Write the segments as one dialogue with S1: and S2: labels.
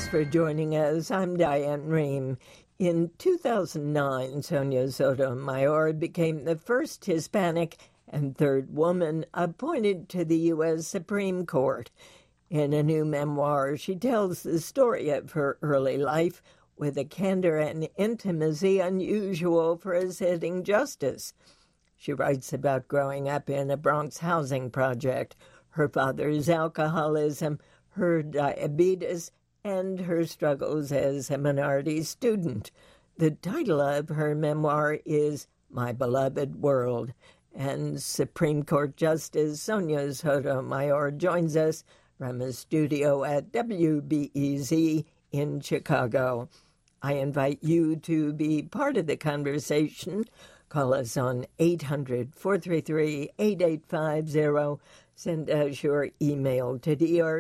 S1: for joining us. I'm Diane Rehm. In 2009, Sonia Sotomayor became the first Hispanic and third woman appointed to the U.S. Supreme Court. In a new memoir, she tells the story of her early life with a candor and intimacy unusual for a sitting justice. She writes about growing up in a Bronx housing project, her father's alcoholism, her diabetes, and her struggles as a minority student. The title of her memoir is My Beloved World, and Supreme Court Justice Sonia Sotomayor joins us from a studio at WBEZ in Chicago. I invite you to be part of the conversation. Call us on 800-433-8850. Send us your email to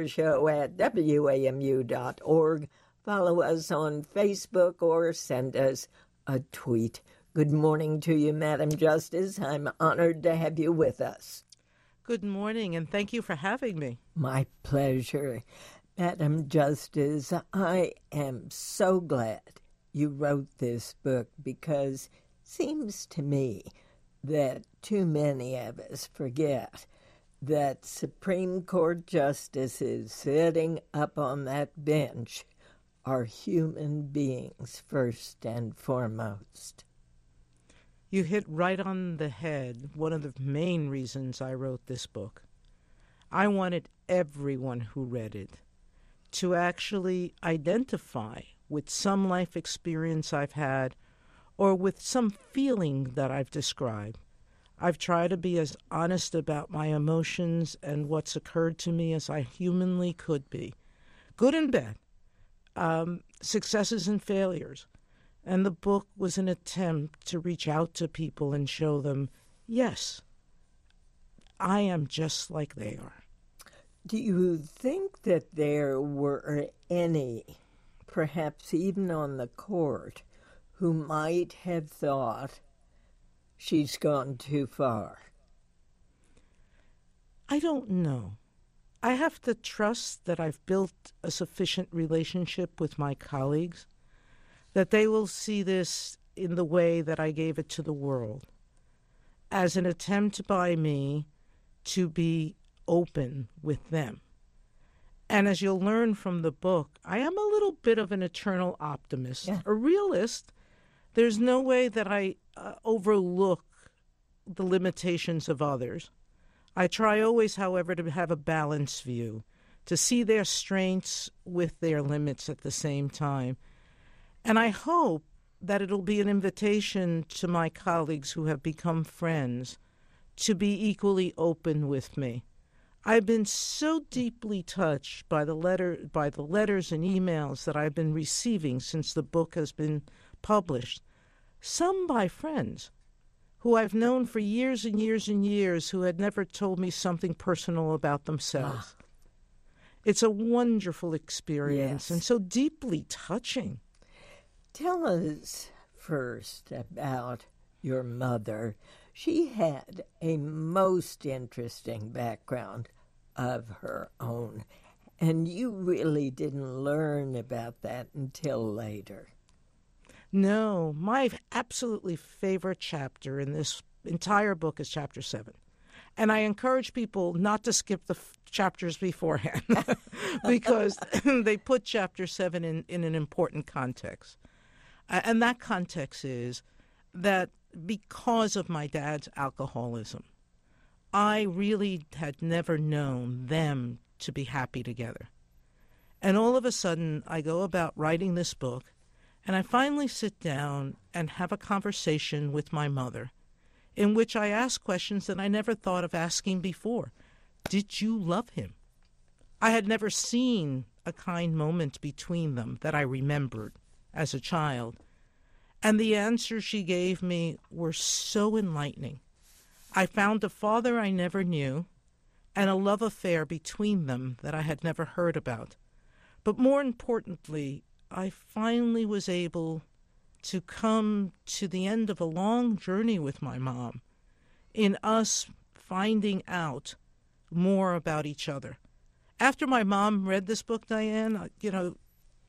S1: drshow@wamu.org. Follow us on Facebook or send us a tweet. Good morning to you, Madam Justice. I'm honored to have you with us.
S2: Good morning, and thank you for having me.
S1: My pleasure. Madam Justice, I am so glad you wrote this book because it seems to me that too many of us forget that Supreme Court justices sitting up on that bench are human beings first and foremost.
S2: You hit right on the head one of the main reasons I wrote this book. I wanted everyone who read it to actually identify with some life experience I've had or with some feeling that I've described. I've tried to be as honest about my emotions and what's occurred to me as I humanly could be, good and bad, successes and failures. And the book was an attempt to reach out to people and show them, yes, I am just like they are.
S1: Do you think that there were any, perhaps even on the court, who might have thought she's gone too far?
S2: I don't know. I have to trust that I've built a sufficient relationship with my colleagues, that they will see this in the way that I gave it to the world, as an attempt by me to be open with them. And as you'll learn from the book, I am a little bit of an eternal optimist, a realist. There's no way that I overlook the limitations of others. I try always, however, to have a balanced view, to see their strengths with their limits at the same time. And I hope that it'll be an invitation to my colleagues who have become friends to be equally open with me. I've been so deeply touched by the letters and emails that I've been receiving since the book has been published, some by friends who I've known for years and years and years who had never told me something personal about themselves. It's a wonderful experience and so deeply touching.
S1: Tell us first about your mother. She had a most interesting background of her own, and you really didn't learn about that until later.
S2: No, my absolutely favorite chapter in this entire book is Chapter 7. And I encourage people not to skip the chapters beforehand because they put Chapter 7 in an important context. And that context is that because of my dad's alcoholism, I really had never known them to be happy together. And all of a sudden, I go about writing this book, and I finally sit down and have a conversation with my mother in which I ask questions that I never thought of asking before. Did you love him? I had never seen a kind moment between them that I remembered as a child. And the answers she gave me were so enlightening. I found a father I never knew and a love affair between them that I had never heard about. But more importantly, I finally was able to come to the end of a long journey with my mom in us finding out more about each other. After my mom read this book, Diane,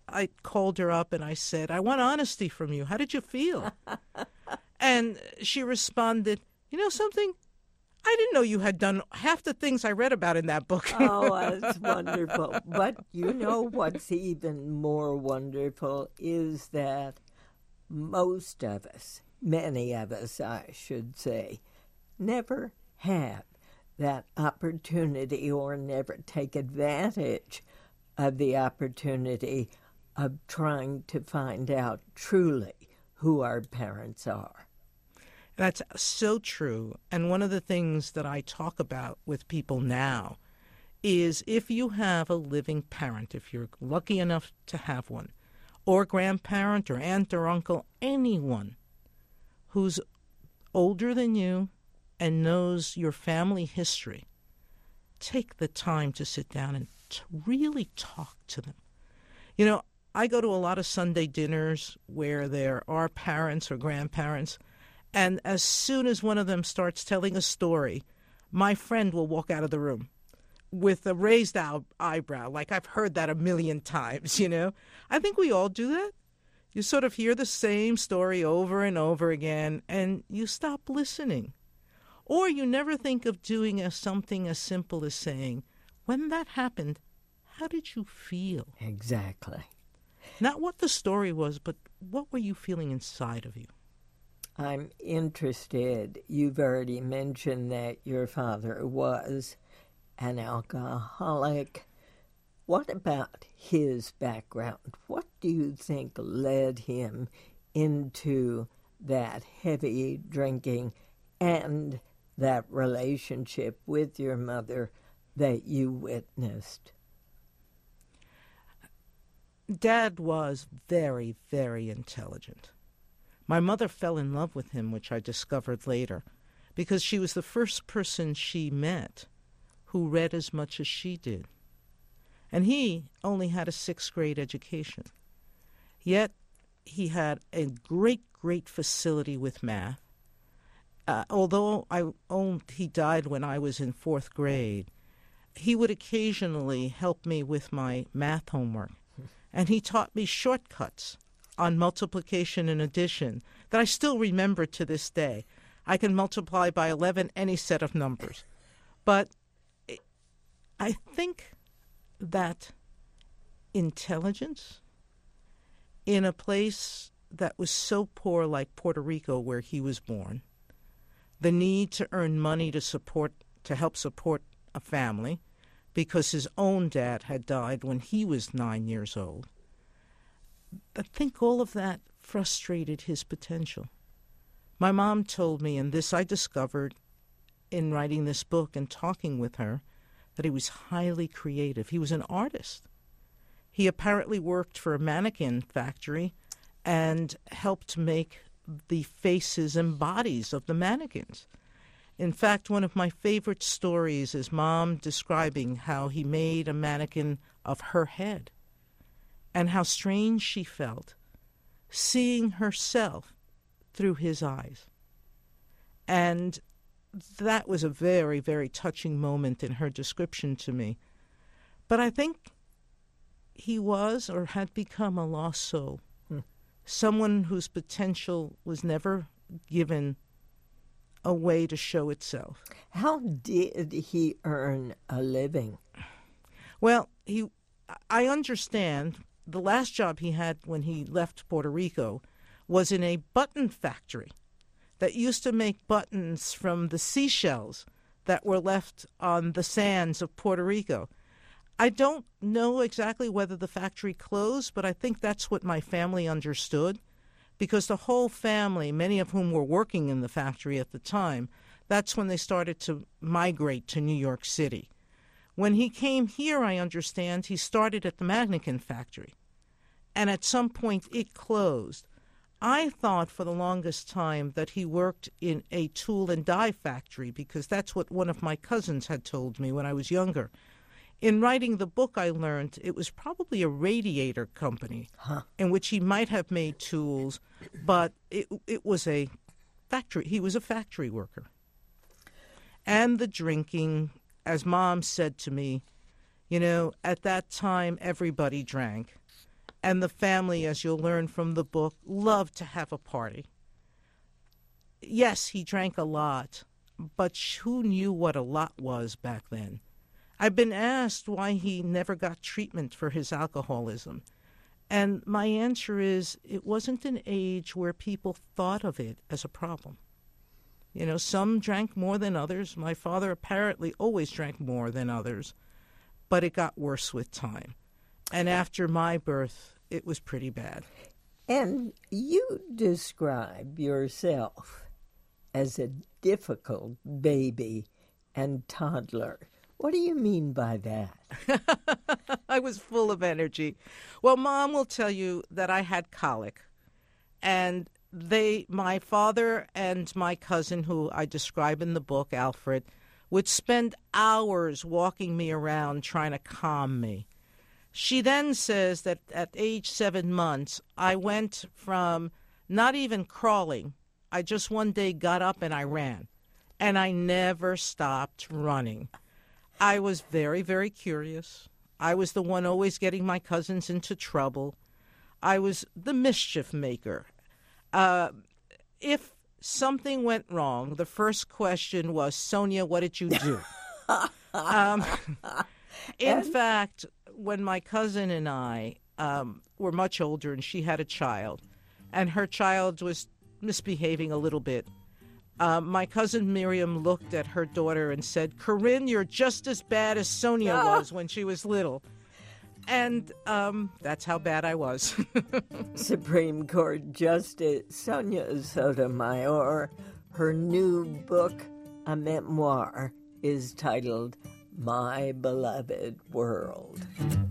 S2: I called her up and I said, I want honesty from you. How did you feel? And she responded, you know something? I didn't know you had done half the things I read about in that book.
S1: Oh, that's wonderful. But you know what's even more wonderful is that most of us, many of us, I should say, never have that opportunity or never take advantage of the opportunity of trying to find out truly who our parents are.
S2: That's so true. And one of the things that I talk about with people now is if you have a living parent, if you're lucky enough to have one, or grandparent or aunt or uncle, anyone who's older than you and knows your family history, take the time to sit down and to really talk to them. You know, I go to a lot of Sunday dinners where there are parents or grandparents, and as soon as one of them starts telling a story, my friend will walk out of the room with a raised eyebrow, like I've heard that a million times, you know. I think we all do that. You sort of hear the same story over and over again, and you stop listening. Or you never think of doing something as simple as saying, when that happened, how did you feel?
S1: Exactly.
S2: Not what the story was, but what were you feeling inside of you?
S1: I'm interested. You've already mentioned that your father was an alcoholic. What about his background? What do you think led him into that heavy drinking and that relationship with your mother that you witnessed?
S2: Dad was very, very intelligent. My mother fell in love with him, which I discovered later, because she was the first person she met who read as much as she did. And he only had a sixth grade education. Yet he had a great, great facility with math. Although he died when I was in fourth grade, he would occasionally help me with my math homework. And he taught me shortcuts on multiplication and addition that I still remember to this day. I can multiply by 11 any set of numbers. But I think that intelligence in a place that was so poor like Puerto Rico, where he was born, the need to earn money to help support a family because his own dad had died when he was 9 years old. I think all of that frustrated his potential. My mom told me, and this I discovered in writing this book and talking with her, that he was highly creative. He was an artist. He apparently worked for a mannequin factory and helped make the faces and bodies of the mannequins. In fact, one of my favorite stories is Mom describing how he made a mannequin of her head and how strange she felt seeing herself through his eyes. And that was a very, very touching moment in her description to me. But I think he was or had become a lost soul, someone whose potential was never given a way to show itself.
S1: How did he earn a living?
S2: Well, I understand the last job he had when he left Puerto Rico was in a button factory that used to make buttons from the seashells that were left on the sands of Puerto Rico. I don't know exactly whether the factory closed, but I think that's what my family understood, because the whole family, many of whom were working in the factory at the time, that's when they started to migrate to New York City. When he came here, I understand, he started at the mannequin factory, and at some point it closed. I thought for the longest time that he worked in a tool and die factory, because that's what one of my cousins had told me when I was younger. In writing the book, I learned it was probably a radiator company in which he might have made tools, but it was a factory. He was a factory worker. And the drinking, as Mom said to me, you know, at that time everybody drank. And the family, as you'll learn from the book, loved to have a party. Yes, he drank a lot, but who knew what a lot was back then? I've been asked why he never got treatment for his alcoholism. And my answer is, it wasn't an age where people thought of it as a problem. You know, some drank more than others. My father apparently always drank more than others, but it got worse with time. And after my birth, it was pretty bad.
S1: And you describe yourself as a difficult baby and toddler. What do you mean by that?
S2: I was full of energy. Well, Mom will tell you that I had colic, and my father and my cousin, who I describe in the book, Alfred, would spend hours walking me around trying to calm me. She then says that at age 7 months, I went from not even crawling. I just one day got up and I ran, and I never stopped running. I was very, very curious. I was the one always getting my cousins into trouble. I was the mischief maker. If something went wrong, the first question was, Sonia, what did you do? In fact, when my cousin and I were much older and she had a child, and her child was misbehaving a little bit, my cousin Miriam looked at her daughter and said, Corinne, you're just as bad as Sonia was when she was little. And that's how bad I was.
S1: Supreme Court Justice Sonia Sotomayor, her new book, a memoir, is titled My Beloved World.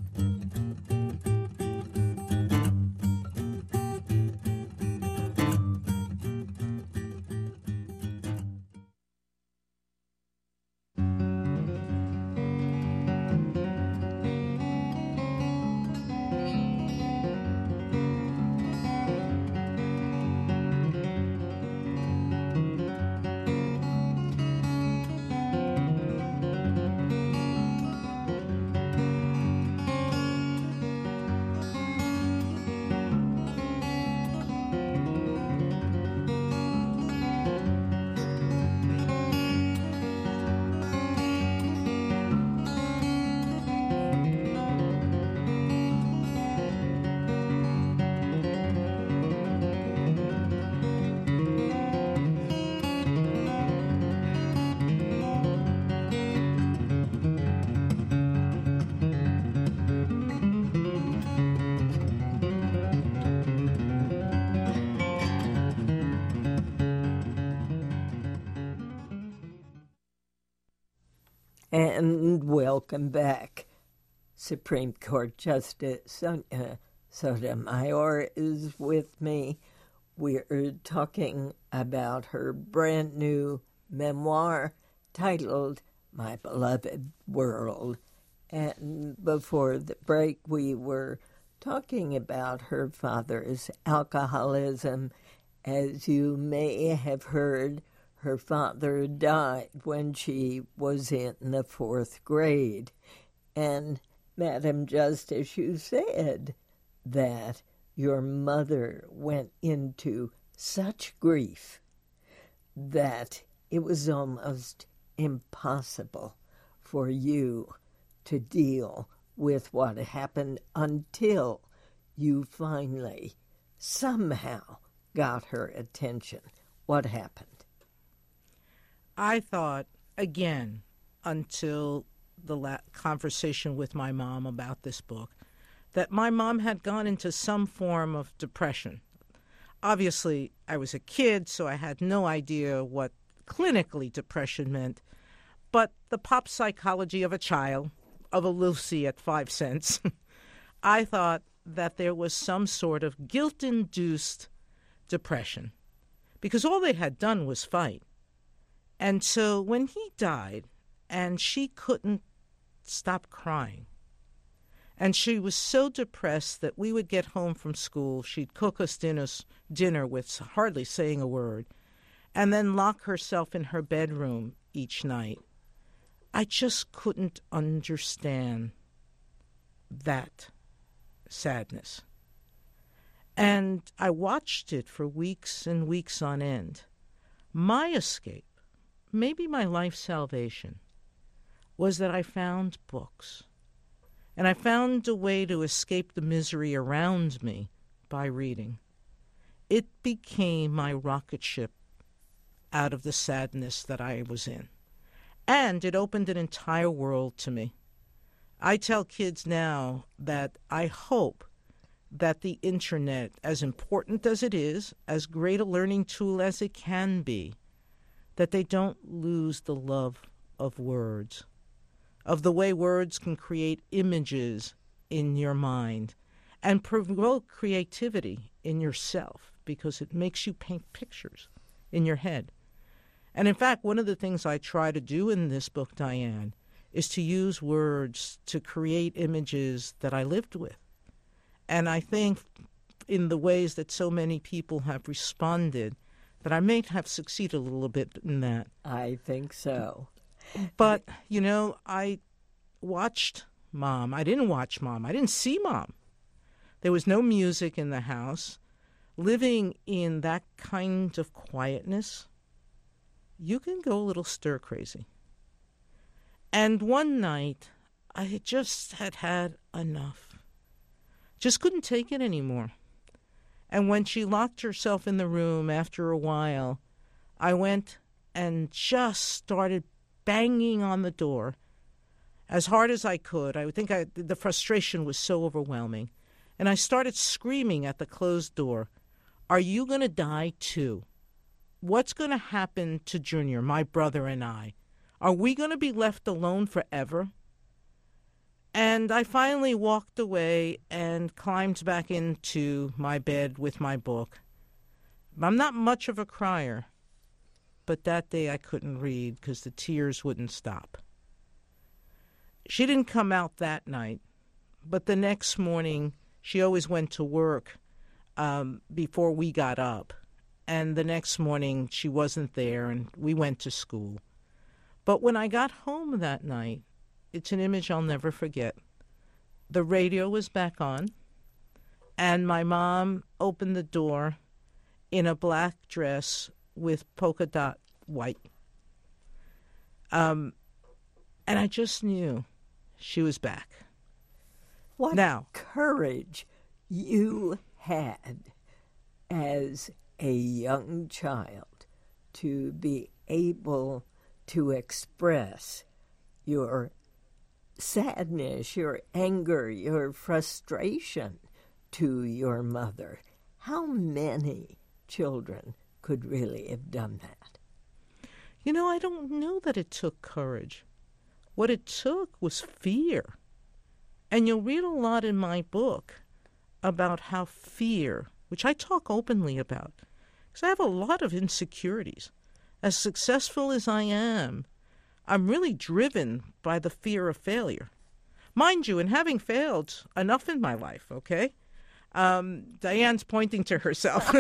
S1: And welcome back. Supreme Court Justice Sonia Sotomayor is with me. We're talking about her brand new memoir titled My Beloved World. And before the break, we were talking about her father's alcoholism. As you may have heard, her father died when she was in the 4th grade. And, Madam Justice, you said that your mother went into such grief that it was almost impossible for you to deal with what happened until you finally somehow got her attention. What happened?
S2: I thought, again, until the conversation with my mom about this book, that my mom had gone into some form of depression. Obviously, I was a kid, so I had no idea what clinically depression meant, but the pop psychology of a child, of a Lucy at 5 cents, I thought that there was some sort of guilt-induced depression, because all they had done was fight. And so when he died, and she couldn't stop crying, and she was so depressed that we would get home from school, she'd cook us dinner with hardly saying a word, and then lock herself in her bedroom each night. I just couldn't understand that sadness. And I watched it for weeks and weeks on end. My escape, maybe my life's salvation, was that I found books. And I found a way to escape the misery around me by reading. It became my rocket ship out of the sadness that I was in. And it opened an entire world to me. I tell kids now that I hope that the internet, as important as it is, as great a learning tool as it can be, that they don't lose the love of words, of the way words can create images in your mind and provoke creativity in yourself because it makes you paint pictures in your head. And in fact, one of the things I try to do in this book, Diane, is to use words to create images that I lived with. And I think in the ways that so many people have responded, that I may have succeeded a little bit in that.
S1: I think so.
S2: But, you know, I watched Mom. I didn't watch Mom. I didn't see Mom. There was no music in the house. Living in that kind of quietness, you can go a little stir-crazy. And one night, I just had enough. Just couldn't take it anymore. And when she locked herself in the room after a while, I went and just started banging on the door as hard as I could. I think the frustration was so overwhelming. And I started screaming at the closed door, "Are you going to die too? What's going to happen to Junior, my brother, and I? Are we going to be left alone forever?" And I finally walked away and climbed back into my bed with my book. I'm not much of a crier, but that day I couldn't read because the tears wouldn't stop. She didn't come out that night, but the next morning she always went to work before we got up. And the next morning she wasn't there and we went to school. But when I got home that night, it's an image I'll never forget. The radio was back on, and my mom opened the door in a black dress with polka dot white. And I just knew she was back.
S1: What
S2: now,
S1: courage you had as a young child to be able to express your sadness, your anger, your frustration to your mother. How many children could really have done that?
S2: You know, I don't know that it took courage. What it took was fear. And you'll read a lot in my book about how fear, which I talk openly about, because I have a lot of insecurities. As successful as I am, I'm really driven by the fear of failure. Mind you, and having failed enough in my life, okay? Diane's pointing to herself.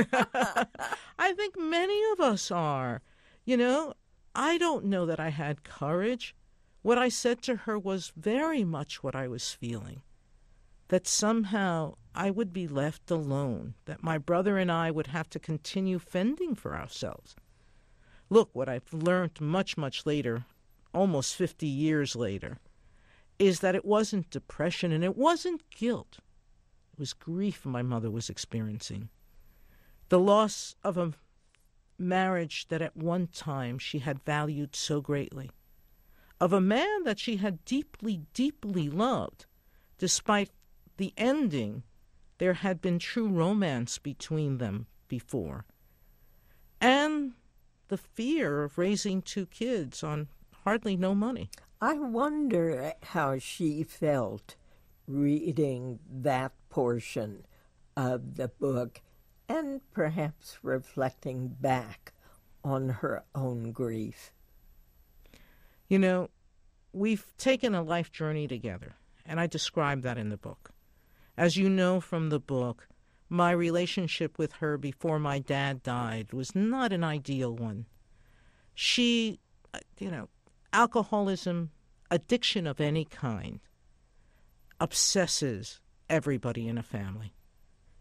S2: I think many of us are. You know, I don't know that I had courage. What I said to her was very much what I was feeling, that somehow I would be left alone, that my brother and I would have to continue fending for ourselves. Look, what I've learned much, much later, almost 50 years later, is that it wasn't depression and it wasn't guilt. It was grief my mother was experiencing. The loss of a marriage that at one time she had valued so greatly, of a man that she had deeply, deeply loved. Despite the ending, there had been true romance between them before. And the fear of raising two kids on hardly no money.
S1: I wonder how she felt reading that portion of the book and perhaps reflecting back on her own grief.
S2: You know, we've taken a life journey together, and I describe that in the book. As you know from the book, my relationship with her before my dad died was not an ideal one. She, alcoholism, addiction of any kind, obsesses everybody in a family.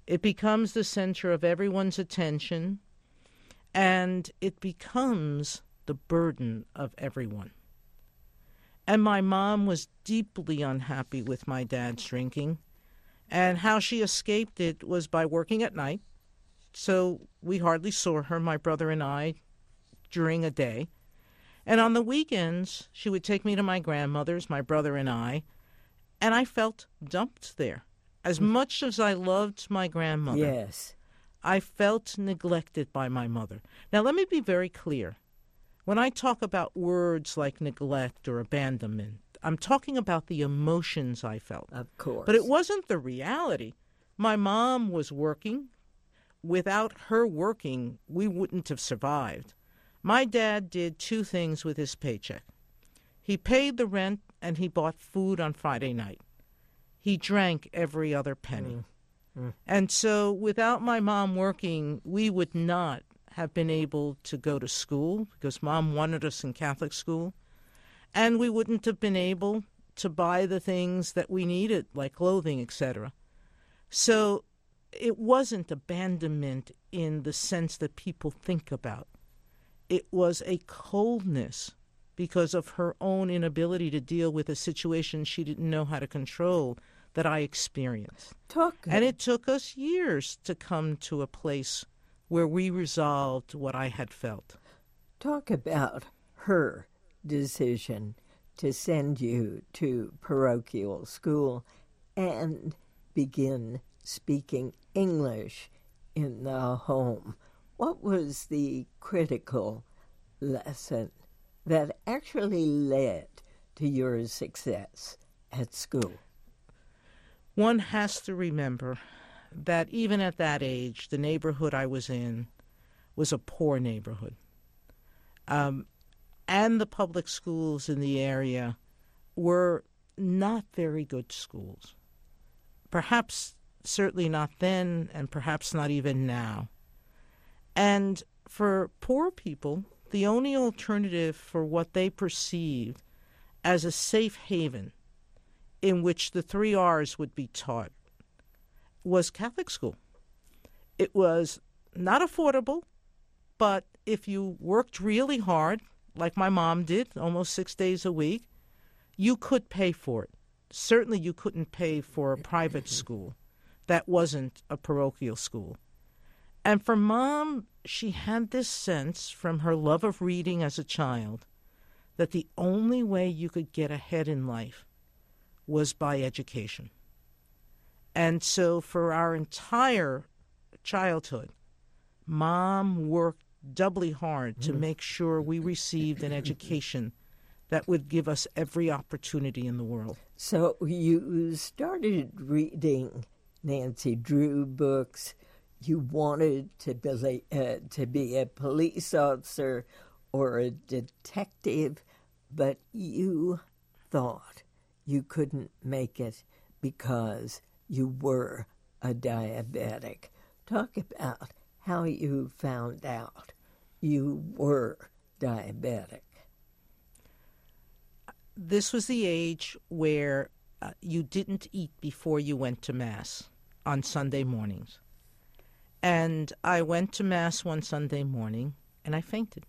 S2: It becomes the center of everyone's attention, and it becomes the burden of everyone. And my mom was deeply unhappy with my dad's drinking, and how she escaped it was by working at night. So we hardly saw her, my brother and I, during a day. And on the weekends, she would take me to my grandmother's, my brother and I felt dumped there. As much as I loved my grandmother,
S1: Yes.
S2: I felt neglected by my mother. Now, let me be very clear. When I talk about words like neglect or abandonment, I'm talking about the emotions I felt.
S1: Of course.
S2: But it wasn't the reality. My mom was working. Without her working, we wouldn't have survived. My dad did two things with his paycheck. He paid the rent and he bought food on Friday night. He drank every other penny. And so without my mom working, we would not have been able to go to school because Mom wanted us in Catholic school. And we wouldn't have been able to buy the things that we needed, like clothing, etc. So it wasn't abandonment in the sense that people think about. It was a coldness because of her own inability to deal with a situation she didn't know how to control that I experienced. And it took us years to come to a place where we resolved what I had felt.
S1: Talk about her decision to send you to parochial school and begin speaking English in the home. What was the critical lesson that actually led to your success at school?
S2: One has to remember that even at that age, the neighborhood I was in was a poor neighborhood. And the public schools in the area were not very good schools. Perhaps, certainly not then, and perhaps not even now. And for poor people, the only alternative for what they perceived as a safe haven in which the 3 R's would be taught was Catholic school. It was not affordable, but if you worked really hard, like my mom did, almost 6 days a week, you could pay for it. Certainly you couldn't pay for a private school that wasn't a parochial school. And for Mom, she had this sense from her love of reading as a child that the only way you could get ahead in life was by education. And so for our entire childhood, Mom worked doubly hard to make sure we received an education that would give us every opportunity in the world.
S1: So you started reading Nancy Drew books. You wanted to be a police officer or a detective, but you thought you couldn't make it because you were a diabetic. Talk about how you found out you were diabetic.
S2: This was the age where you didn't eat before you went to Mass on Sunday mornings. And I went to Mass one Sunday morning, and I fainted.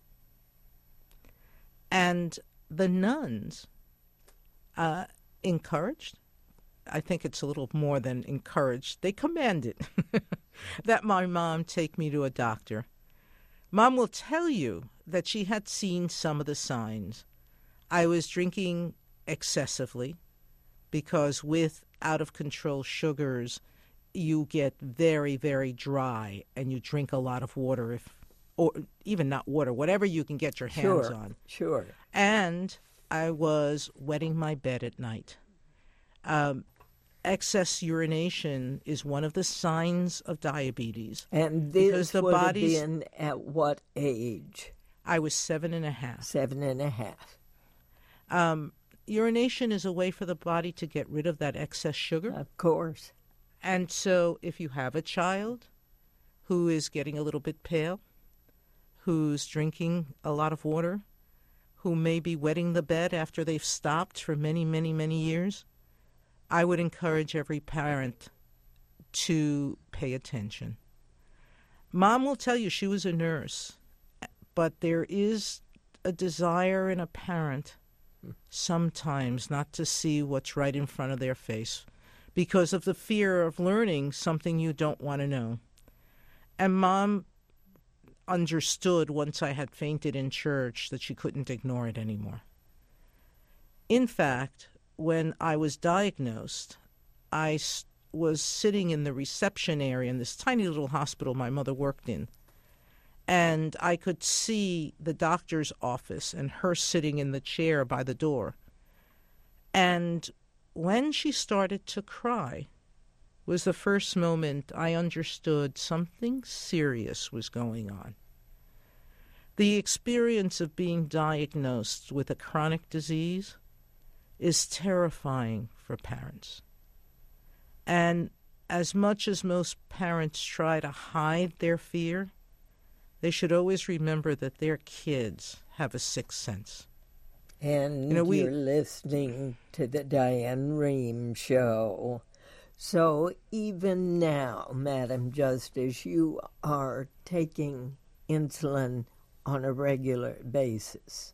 S2: And the nuns encouraged, I think it's a little more than encouraged, they commanded that my mom take me to a doctor. Mom will tell you that she had seen some of the signs. I was drinking excessively because with out-of-control sugars, you get very, very dry and you drink a lot of water, or even not water, whatever you can get your hands on.
S1: Sure.
S2: And I was wetting my bed at night. Excess urination is one of the signs of diabetes.
S1: And this would have been at what age?
S2: I was 7.5.
S1: 7.5.
S2: Urination is a way for the body to get rid of that excess sugar.
S1: Of course.
S2: And so if you have a child who is getting a little bit pale, who's drinking a lot of water, who may be wetting the bed after they've stopped for many, many, many years, I would encourage every parent, to pay attention. Mom will tell you she was a nurse, but there is a desire in a parent sometimes not to see what's right in front of their face because of the fear of learning something you don't want to know. And Mom understood once I had fainted in church that she couldn't ignore it anymore. In fact, when I was diagnosed, I was sitting in the reception area in this tiny little hospital my mother worked in, and I could see the doctor's office and her sitting in the chair by the door. And when she started to cry was the first moment I understood something serious was going on. The experience of being diagnosed with a chronic disease is terrifying for parents. And as much as most parents try to hide their fear, they should always remember that their kids have a sixth sense.
S1: And you're listening to the Diane Rehm Show. So even now, Madam Justice, you are taking insulin on a regular basis.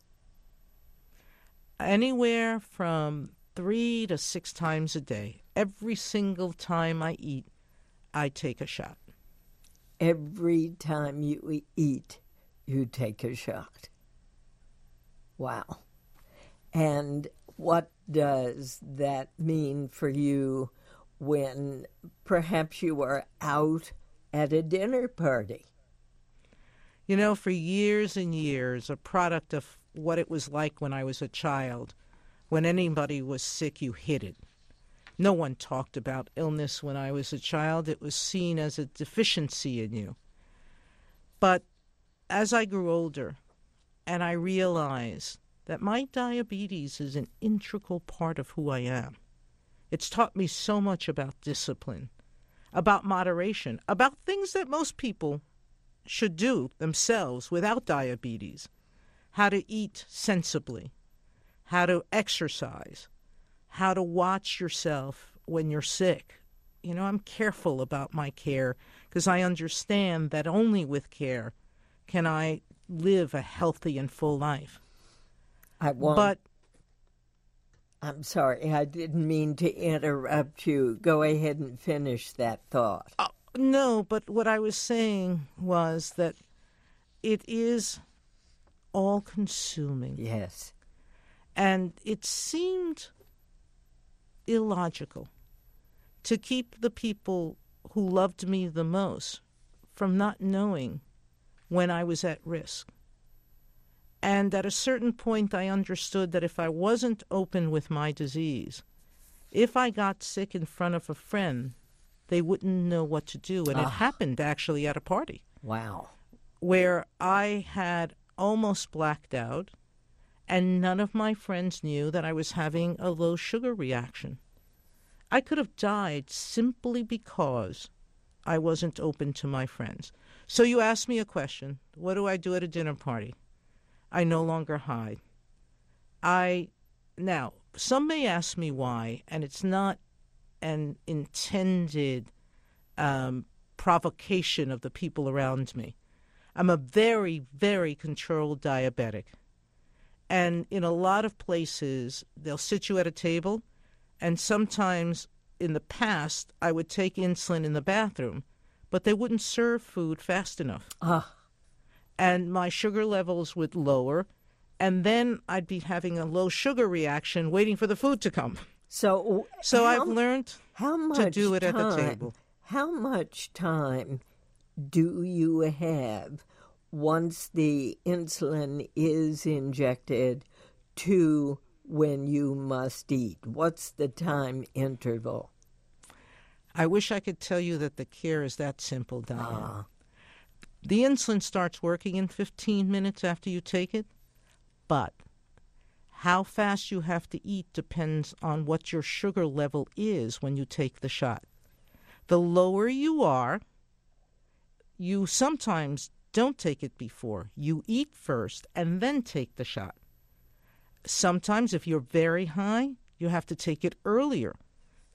S2: Anywhere from 3 to 6 times a day. Every single time I eat, I take a shot.
S1: Every time you eat, you take a shot. Wow. And what does that mean for you when perhaps you are out at a dinner party?
S2: You know, for years and years, a product of what it was like when I was a child, when anybody was sick, you hid it. No one talked about illness when I was a child. It was seen as a deficiency in you. But as I grew older and I realized that my diabetes is an integral part of who I am, it's taught me so much about discipline, about moderation, about things that most people should do themselves without diabetes, how to eat sensibly, how to exercise, how to watch yourself when you're sick. You know, I'm careful about my care because I understand that only with care can I live a healthy and full life.
S1: I'm sorry, I didn't mean to interrupt you. Go ahead and finish that thought.
S2: No, but what I was saying was that it is all-consuming.
S1: Yes.
S2: And it seemed illogical to keep the people who loved me the most from not knowing when I was at risk. And at a certain point, I understood that if I wasn't open with my disease, if I got sick in front of a friend, they wouldn't know what to do. And it happened actually at a party.
S1: Wow.
S2: Where I had almost blacked out, and none of my friends knew that I was having a low sugar reaction. I could have died simply because I wasn't open to my friends. So you asked me a question. What do I do at a dinner party? I no longer hide. Now, some may ask me why, and it's not an intended provocation of the people around me. I'm a very, very controlled diabetic. And in a lot of places, they'll sit you at a table, and sometimes in the past, I would take insulin in the bathroom, but they wouldn't serve food fast enough. And my sugar levels would lower, and then I'd be having a low sugar reaction waiting for the food to come. So I've learned to do it at the table.
S1: How much time do you have once the insulin is injected to when you must eat? What's the time interval?
S2: I wish I could tell you that the care is that simple, Diane. The insulin starts working in 15 minutes after you take it, but how fast you have to eat depends on what your sugar level is when you take the shot. The lower you are, you sometimes don't take it before. You eat first and then take the shot. Sometimes if you're very high, you have to take it earlier.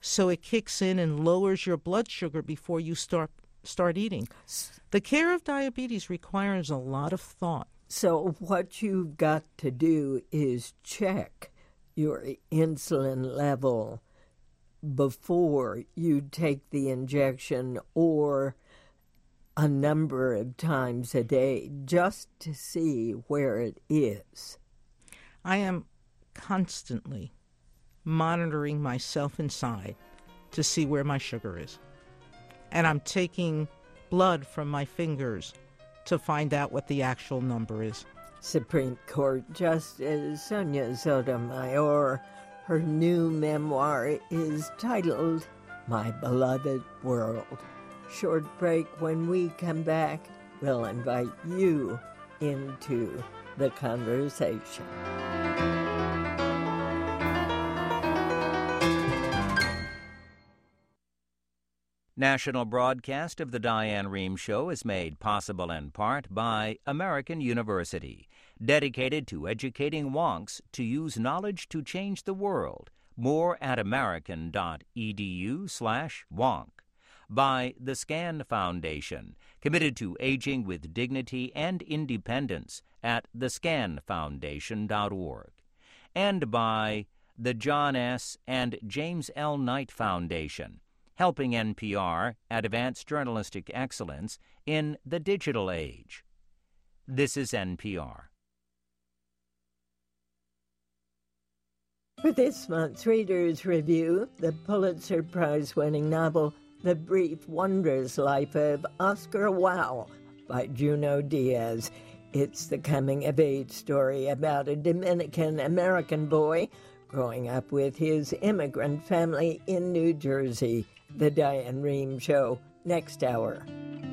S2: so it kicks in and lowers your blood sugar before you start eating. The care of diabetes requires a lot of thought.
S1: So what you've got to do is check your insulin level before you take the injection or a number of times a day just to see where it is.
S2: I am constantly monitoring myself inside to see where my sugar is. And I'm taking blood from my fingers to find out what the actual number is.
S1: Supreme Court Justice Sonia Sotomayor, her new memoir is titled My Beloved World. Short break. When we come back, we'll invite you into the conversation.
S3: National broadcast of the Diane Rehm Show is made possible in part by American University, dedicated to educating wonks to use knowledge to change the world. More at american.edu/wonk. By the SCAN Foundation, committed to aging with dignity and independence at thescanfoundation.org. And by the John S. and James L. Knight Foundation, helping NPR advance journalistic excellence in the digital age. This is NPR.
S1: For this month's Reader's Review, the Pulitzer Prize-winning novel The Brief Wondrous Life of Oscar Wilde by Junot Diaz. It's the coming-of-age story about a Dominican-American boy growing up with his immigrant family in New Jersey. The Diane Rehm Show, next hour.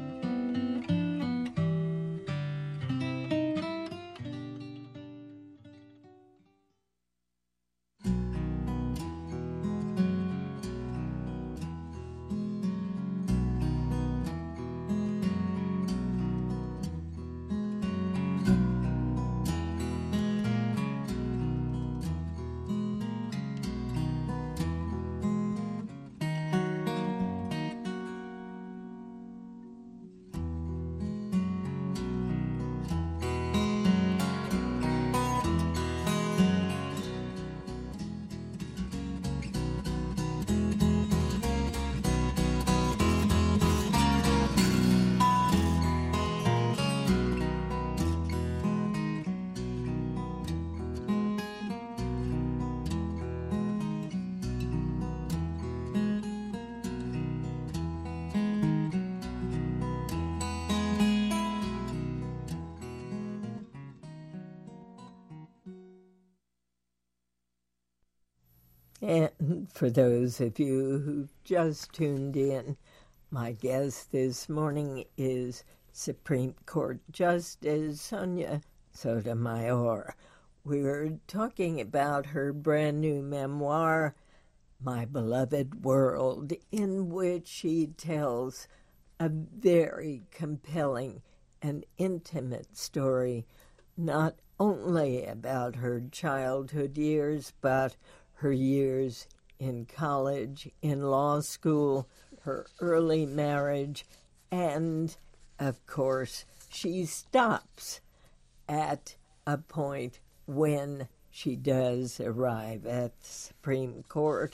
S1: And for those of you who've just tuned in, my guest this morning is Supreme Court Justice Sonia Sotomayor. We're talking about her brand new memoir, My Beloved World, in which she tells a very compelling and intimate story, not only about her childhood years, but her years in college, in law school, her early marriage, and, of course, she stops at a point when she does arrive at the Supreme Court.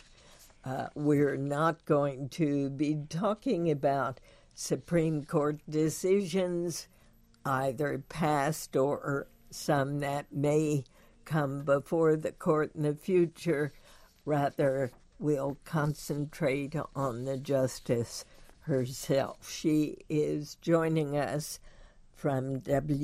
S1: We're not going to be talking about Supreme Court decisions, either past or some that may come before the court in the future. Rather, we'll concentrate on the justice herself. She is joining us from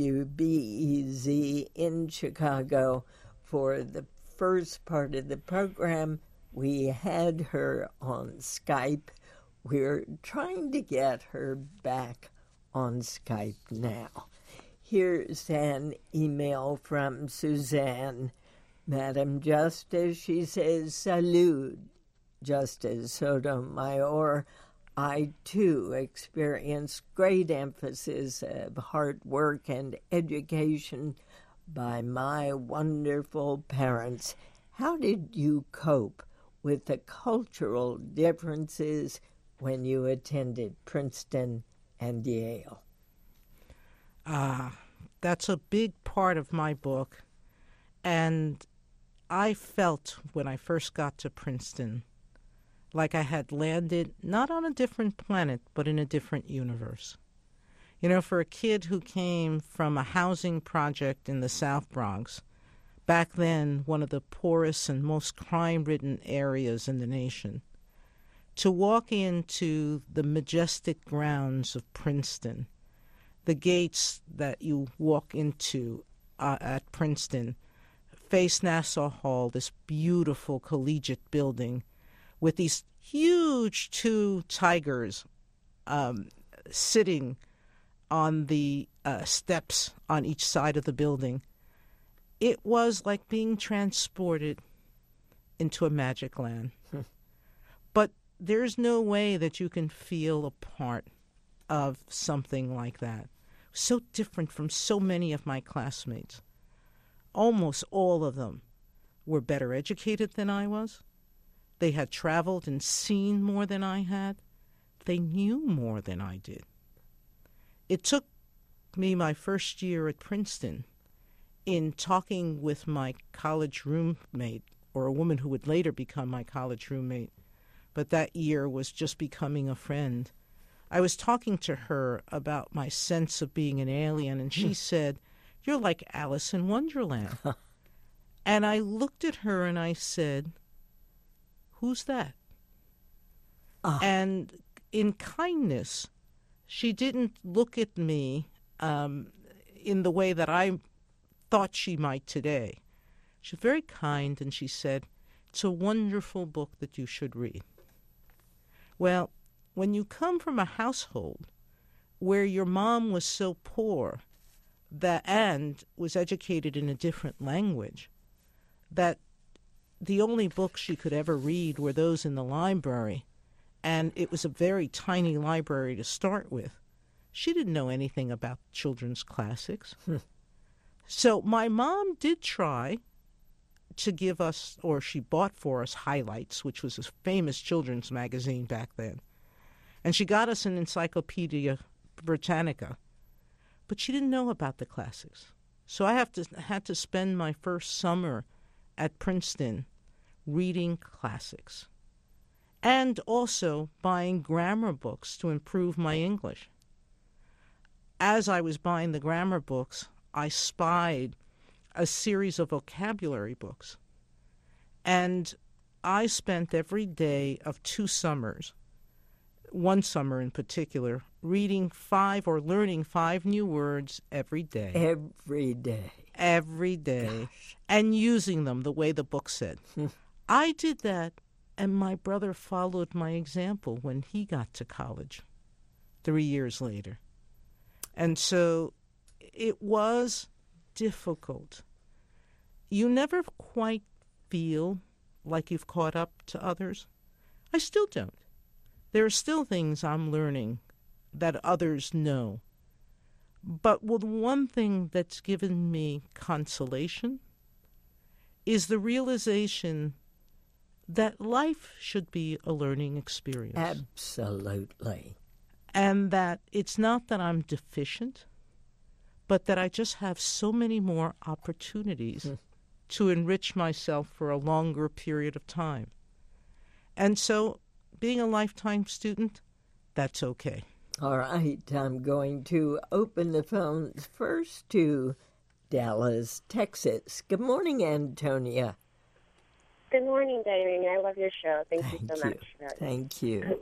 S1: WBEZ in Chicago for the first part of the program. We had her on Skype. We're trying to get her back on Skype now. Here's an email from Suzanne. Madam Justice, she says, Salud, Justice Sotomayor. I, too, experienced great emphasis of hard work and education by my wonderful parents. How did you cope with the cultural differences when you attended Princeton and Yale?
S2: That's a big part of my book. And I felt when I first got to Princeton like I had landed not on a different planet, but in a different universe. You know, for a kid who came from a housing project in the South Bronx, back then one of the poorest and most crime-ridden areas in the nation, to walk into the majestic grounds of Princeton, the gates that you walk into at Princeton face Nassau Hall, this beautiful collegiate building with these huge two tigers sitting on the steps on each side of the building. It was like being transported into a magic land. But there's no way that you can feel a part of something like that. So different from so many of my classmates. Almost all of them were better educated than I was. They had traveled and seen more than I had. They knew more than I did. It took me my first year at Princeton in talking with my college roommate, or a woman who would later become my college roommate, but that year was just becoming a friend. I was talking to her about my sense of being an alien, and she said, "You're like Alice in Wonderland." And I looked at her and I said, "Who's that?" And in kindness, she didn't look at me in the way that I thought she might today. She was very kind, and she said, "It's a wonderful book that you should read." Well, when you come from a household where your mom was so poor and was educated in a different language, that the only books she could ever read were those in the library, and it was a very tiny library to start with, she didn't know anything about children's classics. So my mom did try to give us, or she bought for us, Highlights, which was a famous children's magazine back then. And she got us an Encyclopedia Britannica. But she didn't know about the classics. So I had to spend my first summer at Princeton reading classics. And also buying grammar books to improve my English. As I was buying the grammar books, I spied a series of vocabulary books. And I spent every day of 2 summers, one summer in particular, reading 5 or learning 5 new words every day.
S1: Every day.
S2: Every day.
S1: Gosh.
S2: And using them the way the book said. I did that, and my brother followed my example when he got to college 3 years later. And so it was difficult. You never quite feel like you've caught up to others. I still don't. There are still things I'm learning that others know. But the one thing that's given me consolation is the realization that life should be a learning experience.
S1: Absolutely.
S2: And that it's not that I'm deficient, but that I just have so many more opportunities to enrich myself for a longer period of time. And so being a lifetime student, that's okay.
S1: All right, I'm going to open the phones first to Dallas, Texas. Good morning, Antonia.
S4: Good morning, Diane. I love your show. Thank you so much.
S1: Thank you.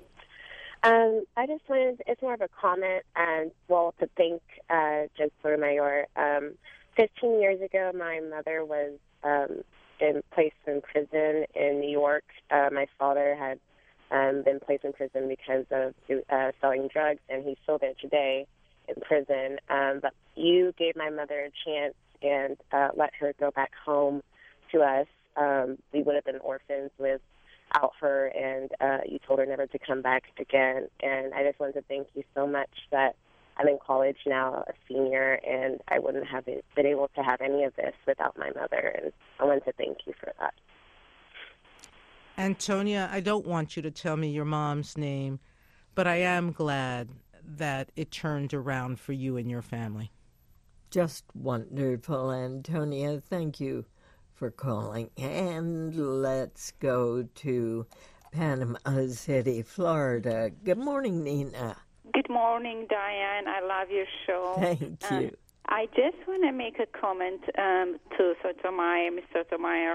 S4: I just wanted, it's more of a comment, and to thank Judge Sotomayor. 15 years ago, my mother was placed in prison in New York. My father had been placed in prison because of selling drugs, and he's still there today in prison. But you gave my mother a chance and let her go back home to us. We would have been orphans without her, and you told her never to come back again. And I just wanted to thank you so much that I'm in college now, a senior, and I wouldn't have been able to have any of this without my mother. And I wanted to thank you for that.
S2: Antonia, I don't want you to tell me your mom's name, but I am glad that it turned around for you and your family.
S1: Just wonderful, Antonia. Thank you for calling. And let's go to Panama City, Florida. Good morning, Nina.
S5: Good morning, Diane. I love your show.
S1: Thank you.
S5: I just want to make a comment to Sotomayor, Ms. Sotomayor.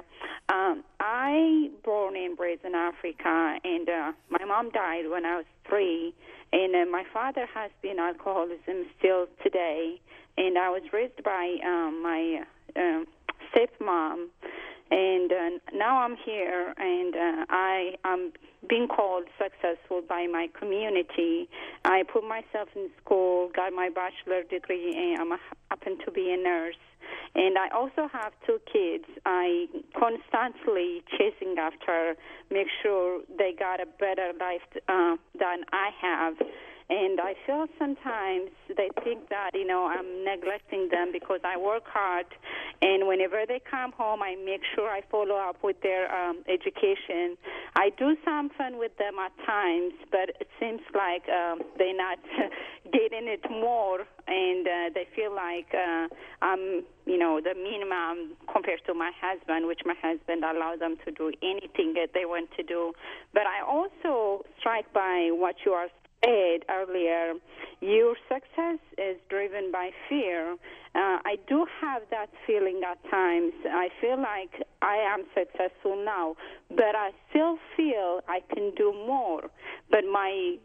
S5: I born and raised in Africa, and my mom died when I was 3, and my father has been alcoholism still today, and I was raised by my stepmom, and now I'm here, and I'm being called successful by my community. I put myself in school, got my bachelor degree, and I happen to be a nurse. And I also have 2 kids. I constantly chasing after, make sure they got a better life than I have. And I feel sometimes they think that, I'm neglecting them because I work hard. And whenever they come home, I make sure I follow up with their education. I do some fun with them at times, but it seems like they're not getting it more. And they feel like I'm, the minimum compared to my husband, which my husband allows them to do anything that they want to do. But I also strike by what you are said earlier, your success is driven by fear. I do have that feeling at times. I feel like I am successful now, but I still feel I can do more. But my,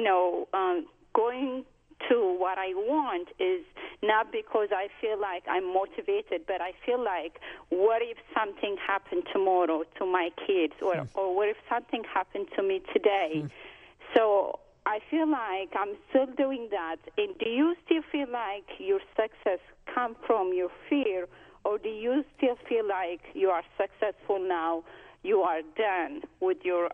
S5: going to what I want is not because I feel like I'm motivated, but I feel like, what if something happened tomorrow to my kids, or what if something happened to me today? So I feel like I'm still doing that. And do you still feel like your success comes from your fear, or do you still feel like you are successful now, you are done with your,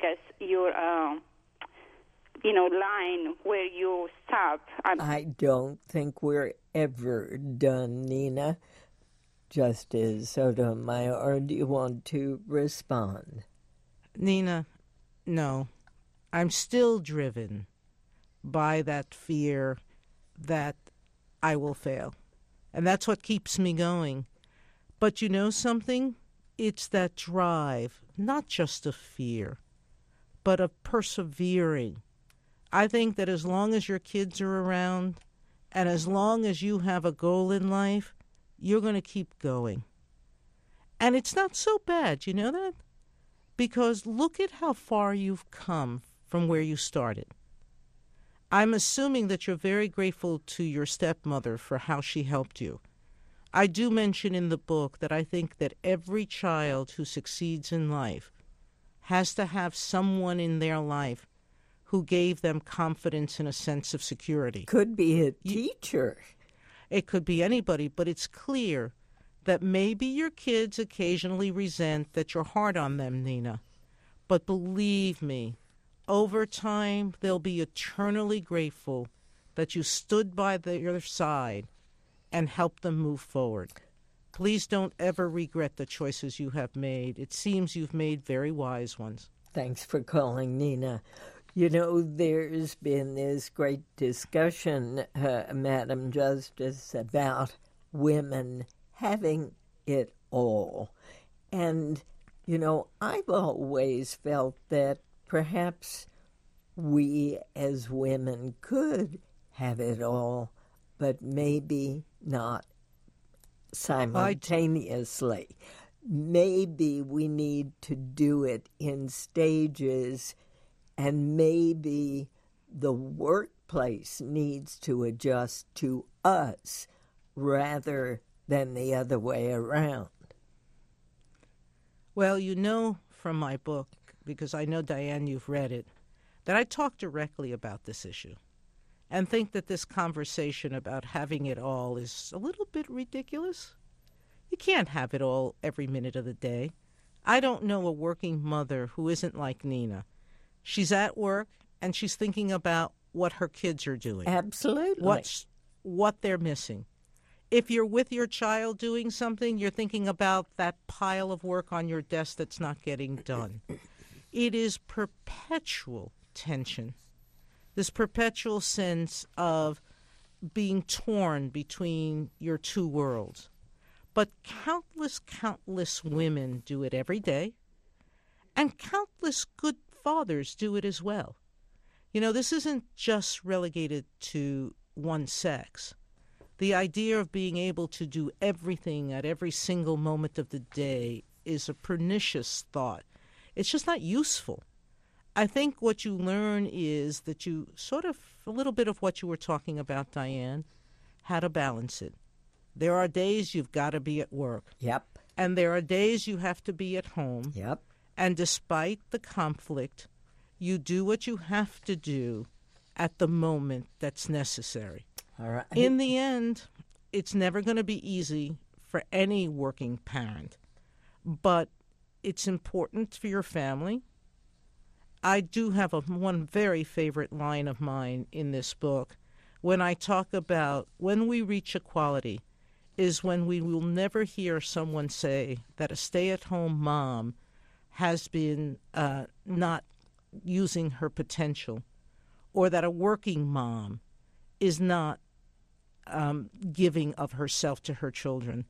S5: line where you stop?
S1: I don't think we're ever done, Nina. Justice Sotomayor, do you want to respond?
S2: Nina, no. I'm still driven by that fear that I will fail. And that's what keeps me going. But you know something? It's that drive, not just of fear, but of persevering. I think that as long as your kids are around, and as long as you have a goal in life, you're going to keep going. And it's not so bad, you know that? Because look at how far you've come from where you started. I'm assuming that you're very grateful to your stepmother for how she helped you. I do mention in the book that I think that every child who succeeds in life has to have someone in their life who gave them confidence and a sense of security.
S1: Could be a teacher.
S2: It could be anybody, but it's clear that maybe your kids occasionally resent that you're hard on them, Nina. But believe me, over time, they'll be eternally grateful that you stood by their side and helped them move forward. Please don't ever regret the choices you have made. It seems you've made very wise ones.
S1: Thanks for calling, Nina. You know, there's been this great discussion, Madam Justice, about women having it all. And, I've always felt that perhaps we as women could have it all, but maybe not simultaneously. Maybe we need to do it in stages, and maybe the workplace needs to adjust to us rather than the other way around.
S2: Well, you know from my book, because I know, Diane, you've read it, that I talk directly about this issue and think that this conversation about having it all is a little bit ridiculous. You can't have it all every minute of the day. I don't know a working mother who isn't like Nina. She's at work and she's thinking about what her kids are doing.
S1: Absolutely.
S2: What they're missing. If you're with your child doing something, you're thinking about that pile of work on your desk that's not getting done. it is perpetual tension, this perpetual sense of being torn between your two worlds. But countless women do it every day, and countless good fathers do it as well. This isn't just relegated to one sex. The idea of being able to do everything at every single moment of the day is a pernicious thought. It's just not useful. I think what you learn is that you sort of, a little bit of what you were talking about, Diane, how to balance it. There are days you've got to be at work.
S1: Yep.
S2: And there are days you have to be at home.
S1: Yep.
S2: And despite the conflict, you do what you have to do at the moment that's necessary.
S1: All right.
S2: In the end, it's never going to be easy for any working parent, but it's important for your family. I do have one very favorite line of mine in this book when I talk about when we reach equality is when we will never hear someone say that a stay-at-home mom has been not using her potential, or that a working mom is not giving of herself to her children.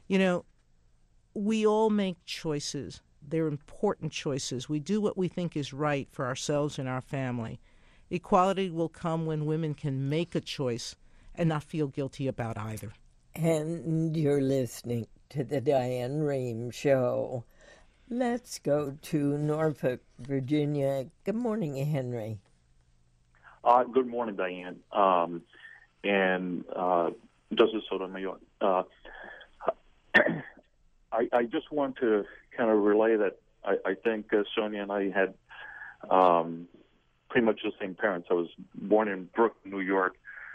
S2: We all make choices. They're important choices. We do what we think is right for ourselves and our family. Equality will come when women can make a choice and not feel guilty about either.
S1: And you're listening to the Diane Rehm Show. Let's go to Norfolk, Virginia. Good morning, Henry.
S6: Good morning, Diane. And Justice Sotomayor. I just want to kind of relay that I think Sonia and I had pretty much the same parents. I was born in Brooklyn, New York,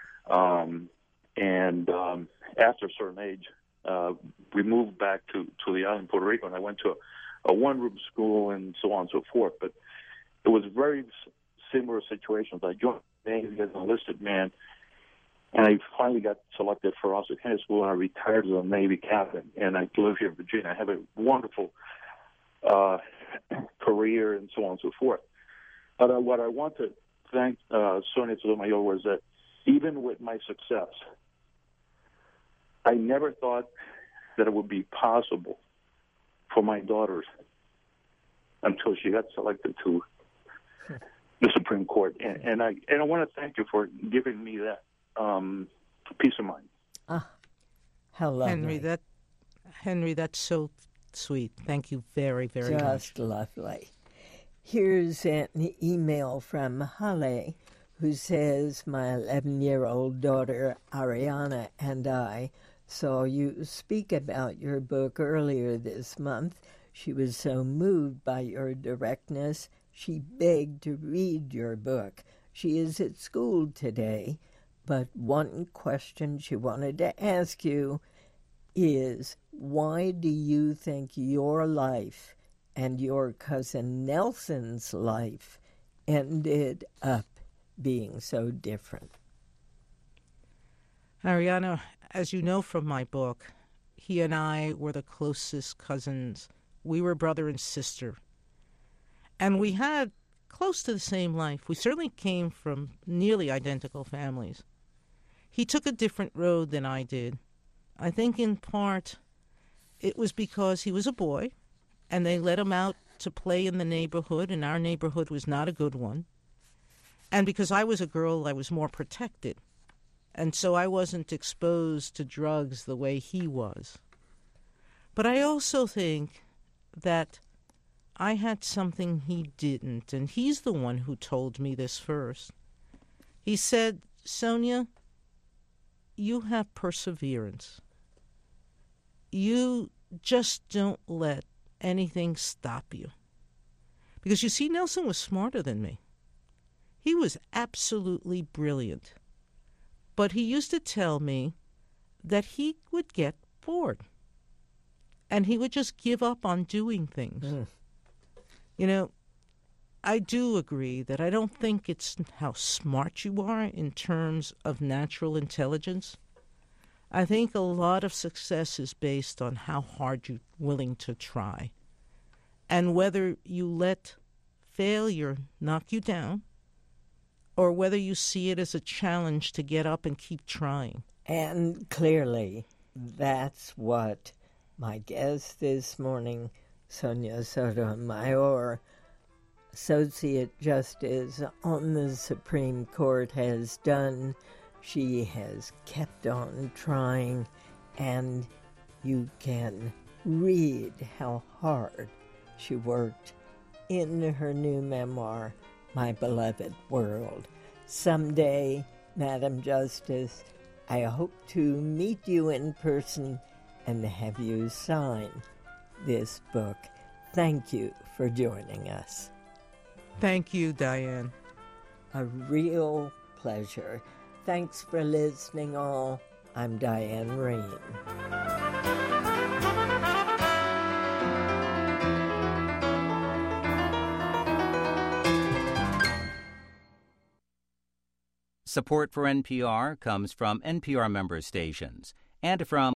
S6: and after a certain age, we moved back to the island, Puerto Rico, and I went to a one-room school and so on and so forth. But it was very similar situations. I joined the Navy as an enlisted man, and I finally got selected for Officer Candidate School, and I retired as a Navy captain. And I live here in Virginia. I have a wonderful career and so on and so forth. But what I want to thank Sonia Sotomayor was that even with my success, I never thought that it would be possible for my daughters until she got selected to the Supreme Court. And I want to thank you for giving me that peace of mind.
S1: How lovely.
S2: Henry, that's so sweet. Thank you very, very much.
S1: Just lovely. Here's an email from Hale, who says, my 11-year-old daughter, Ariana, and I saw you speak about your book earlier this month. She was so moved by your directness, she begged to read your book. She is at school today, but one question she wanted to ask you is, why do you think your life and your cousin Nelson's life ended up being so different?
S2: Ariana, as you know from my book, he and I were the closest cousins. We were brother and sister. And we had close to the same life. We certainly came from nearly identical families. He took a different road than I did. I think in part it was because he was a boy, and they let him out to play in the neighborhood, and our neighborhood was not a good one. And because I was a girl, I was more protected. And so I wasn't exposed to drugs the way he was. But I also think that I had something he didn't, and he's the one who told me this first. He said, Sonia, you have perseverance. You just don't let anything stop you. Because you see, Nelson was smarter than me. He was absolutely brilliant. But he used to tell me that he would get bored. And he would just give up on doing things. You know, I do agree that I don't think it's how smart you are in terms of natural intelligence. I think a lot of success is based on how hard you're willing to try and whether you let failure knock you down, or whether you see it as a challenge to get up and keep trying.
S1: And clearly, that's what my guest this morning, Sonia Sotomayor, Associate Justice on the Supreme Court, has done. She has kept on trying, and you can read how hard she worked in her new memoir, My Beloved World. Someday, Madam Justice, I hope to meet you in person and have you sign this book. Thank you for joining us.
S2: Thank you, Diane.
S1: A real pleasure. Thanks for listening, all. I'm Diane Rehm.
S3: Support for NPR comes from NPR member stations and from